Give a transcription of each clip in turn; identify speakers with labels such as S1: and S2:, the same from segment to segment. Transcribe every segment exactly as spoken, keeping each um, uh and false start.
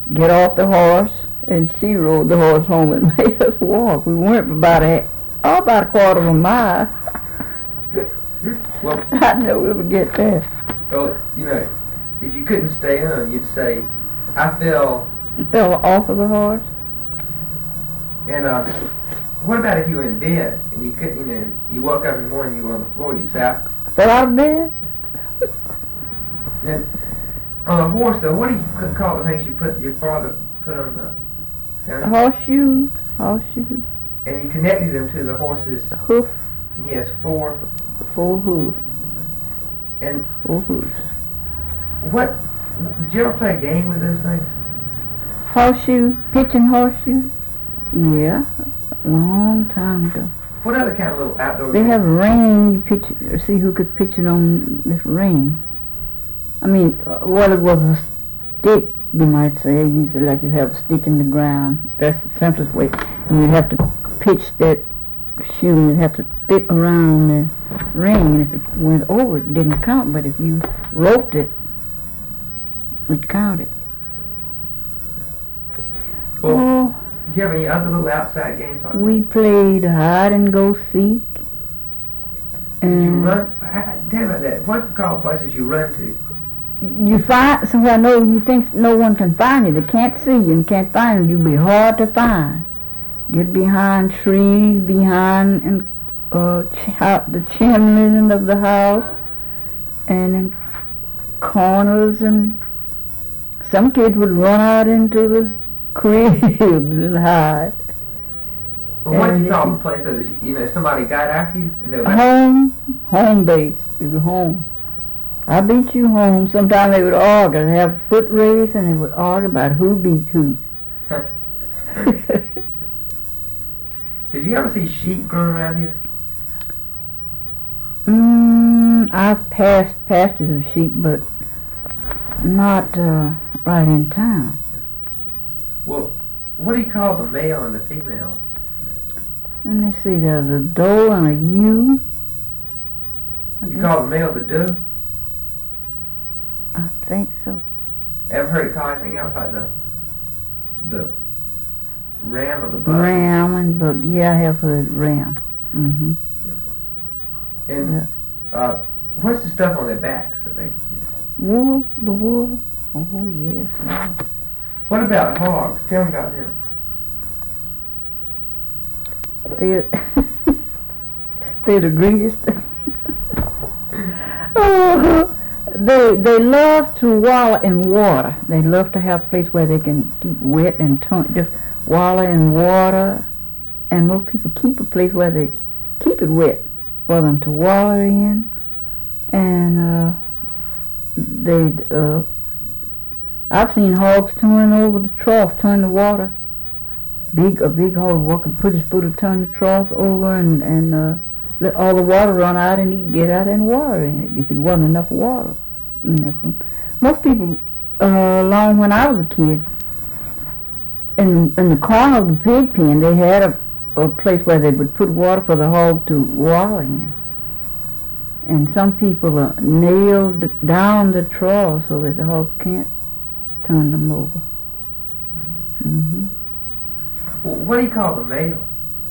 S1: get off the horse, and she rode the horse home and made us walk. We went about a, oh, about a quarter of a mile.
S2: Well,
S1: I know we would get there.
S2: Well, you know, if you couldn't stay on, you'd say, I fell.
S1: You fell off of the horse?
S2: And uh, what about if you were in bed and you couldn't, you know, you woke up in the morning, you were on the floor, you'd say, I
S1: fell out of bed?
S2: And on a horse, though, what do you call the things you put, your father put on the... Down?
S1: Horseshoes. Horseshoes.
S2: And he connected them to the horse's...
S1: Hoof.
S2: He has four...
S1: Four hooves.
S2: And...
S1: Four hooves.
S2: What... Did you ever play a game with those things?
S1: Horseshoe. Pitching horseshoe. Yeah. A long time ago.
S2: What other kind of little outdoor
S1: They
S2: games?
S1: have ring. You pitch it, see who could pitch it on this ring. I mean, uh, well, it was a stick, you might say. You say like you have a stick in the ground. That's the simplest way. And you have to pitch that shoe, and you have to fit around the ring. And if it went over, it didn't count. But if you roped it, it counted.
S2: Well,
S1: oh,
S2: do you have any other little outside games like
S1: we played hide and go seek.
S2: Did
S1: And
S2: you run? Tell me about that. What's the called places you run to?
S1: You find somewhere no you think no one can find you. They can't see you and can't find you. You'll be hard to find. Get behind trees, behind and uh ch- the chimneys of the house, and in corners. And some kids would run out into the cribs and hide.
S2: Well, what do
S1: And
S2: you call
S1: if
S2: the place that you, you know somebody got after you? And they were
S1: Home, home base. You go home. I beat you home. Sometimes they would argue. They'd have a foot race, and they would argue about who beat who.
S2: Did you ever see sheep growing around here?
S1: mm, I've passed pastures of sheep, but not uh, right in town.
S2: Well, what do you call the male and the female?
S1: Let me see. There's a doe and a ewe.
S2: You call the male the doe?
S1: I think so.
S2: Ever heard it call anything else like the the ram or the buck?
S1: Ram and buck. Yeah, I have heard ram. Mm-hmm.
S2: And
S1: Yeah.
S2: uh, what's the stuff on their backs? I think.
S1: Wool, the wool. Oh yes. Wool.
S2: What about hogs? Tell me about them.
S1: They're they're the greatest thing. Oh, they they love to wallow in water. They love to have a place where they can keep wet and turn, just wallow in water. And most people keep a place where they keep it wet for them to wallow in. And uh, they uh, I've seen hogs turn over the trough, turn the water. Big a big hog walk and put his foot to turn the trough over and and uh, let all the water run out, and he'd get out and water in it if it wasn't enough water. You know, most people, uh, along when I was a kid, in in the corner of the pig pen, they had a, a place where they would put water for the hog to water in. And some people uh, nailed down the trough so that the hog can't turn them over. Mm-hmm.
S2: Well, what do you call the male?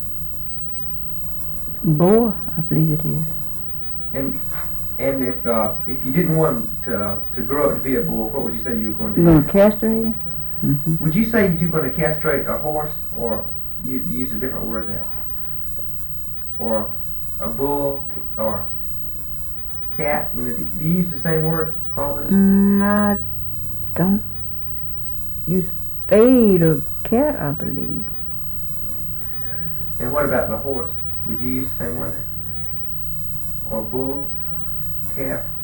S1: Boar, I believe it is.
S2: And and if uh, if you didn't want him to uh, to grow up to be a boar, what would you say you were going to
S1: You
S2: do?
S1: going to castrate it? Mm-hmm.
S2: Would you say you're going to castrate a horse, or you use a different word there? Or a bull, or cat? You know, do, do you use the same word? Call this?
S1: Mm, I don't use spade or cat, I believe.
S2: And what about the horse? Would you use the same word there? Or bull, calf?